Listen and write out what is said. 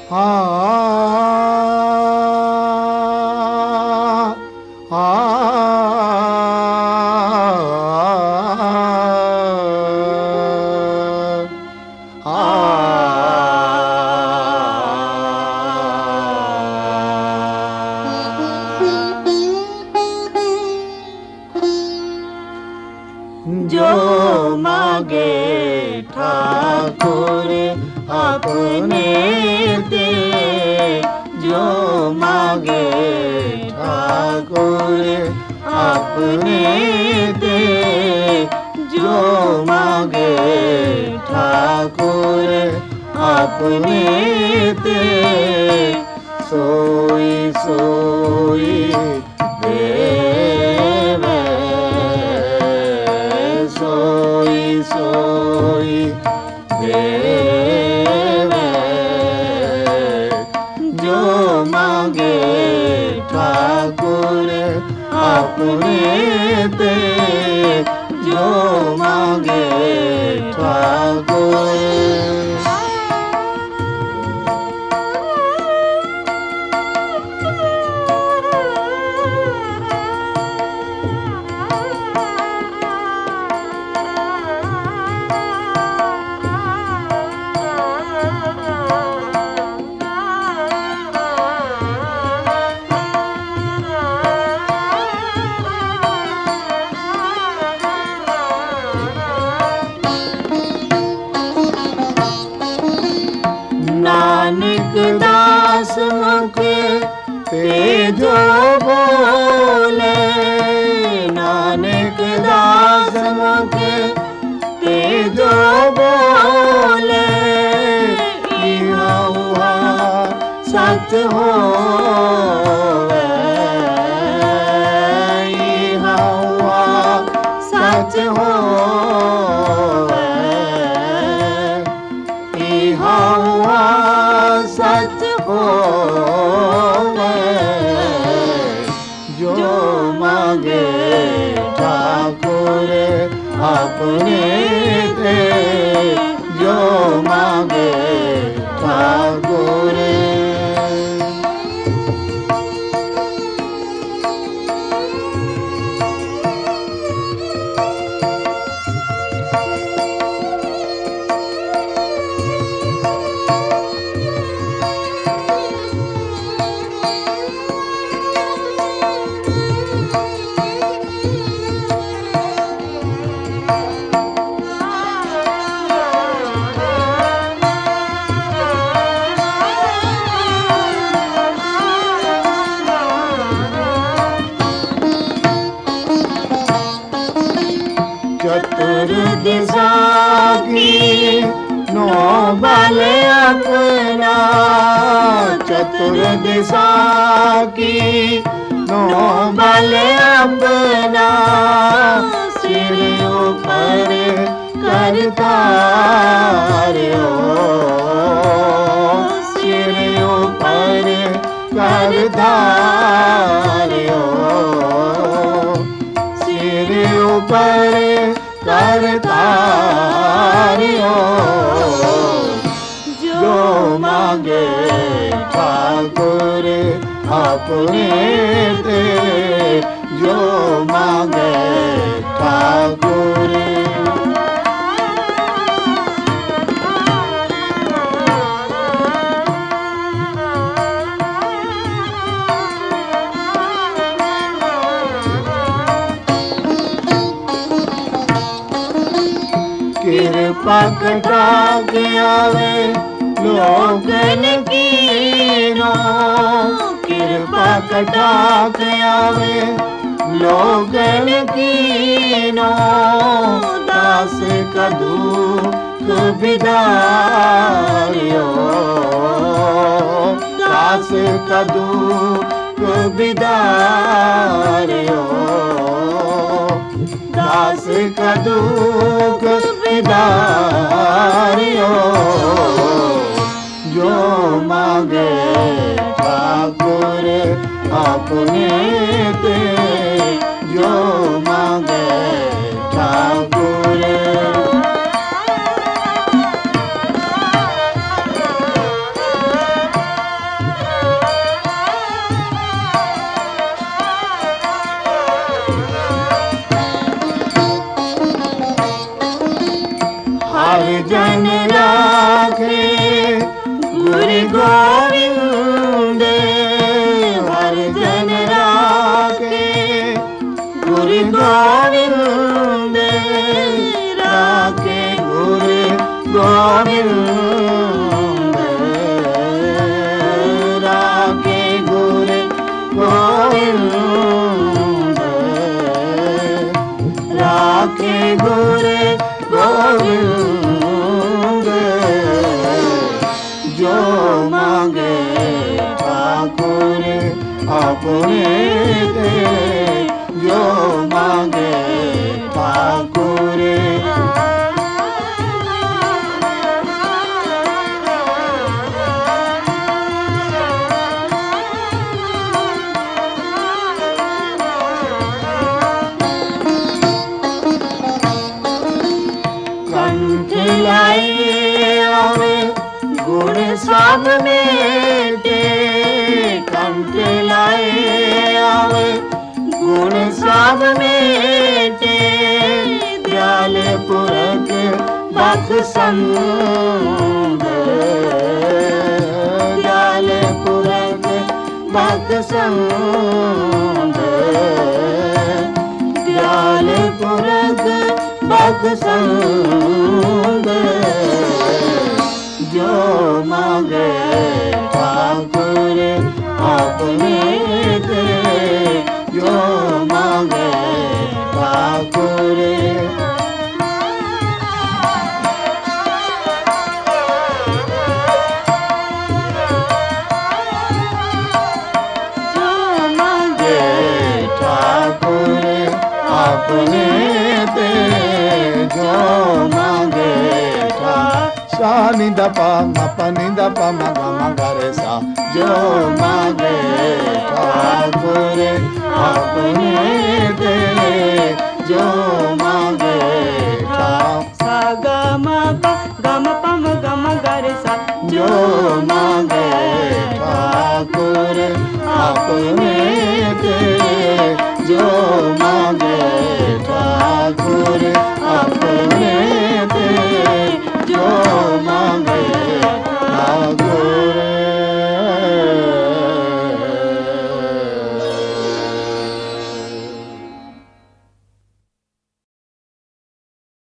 आ आ जो मांगे ठाकुर अपने दे, जो मांगे ठाकुर अपने दे, जो मांगे ठाकुर अपने दे, सोई सोई देवे, सोई सोई देवे, जो मांगे ठाकुर अपने दे, जो मांगे ठाकुर। नानक दास मुख ते जो बोले, नानक दास मुख ते जो बोले, इहा उहा सच होवे, इहा उहा सच होवे, इहा उहा सच होवे, जो मांगे ठाकुर अपने दे, जो मांगे ठाकुर। चतुर दिशा की नौबल अपना, चतुर दिशा की नौबल अपना, सिर ऊपर करता रो, सिर ऊपर करता रो, सिर ऊपर करता रो, जो मांगे ठाकुर अपने दे, जो मांगे ठाकुर। कृपा कटा के आवे लोगन की नो, कृपा कटा के आवे लोगन की नो, दास का दुख बिदारियो, दास का दुख बिदारियो, दास का दुख बिदारियो, जो मांगे ठाकुर अपने दे, जो मांगे ठाकुर। हर जन राखे गुरु गोविंद, हर जन राखे गुरु गोविंद, राखे गुरु गोविंद, राखे गुरु गोविंद, राखे गुरु गोविंद। जो मांगे ठाकुर अपने दे, जो मांगे ठाकुर। कंठ लाई आवे गुण सब मेटे, कंठ लाई आवे गुण सब मेटे, दयाल पुरख बख संग, दयाल पुरख बख संग, दयाल पुरख बख संग। जो मांगे ठाकुर अपने दे, जो मांगे ठाकुर। जो मांगे ठाकुर अपने दे, जो मांगे सा नि ध प म प नि ध प म ग म ग रे सा। जो मांगे ठाकुर अपने दे, जो मांगे ठाकुर।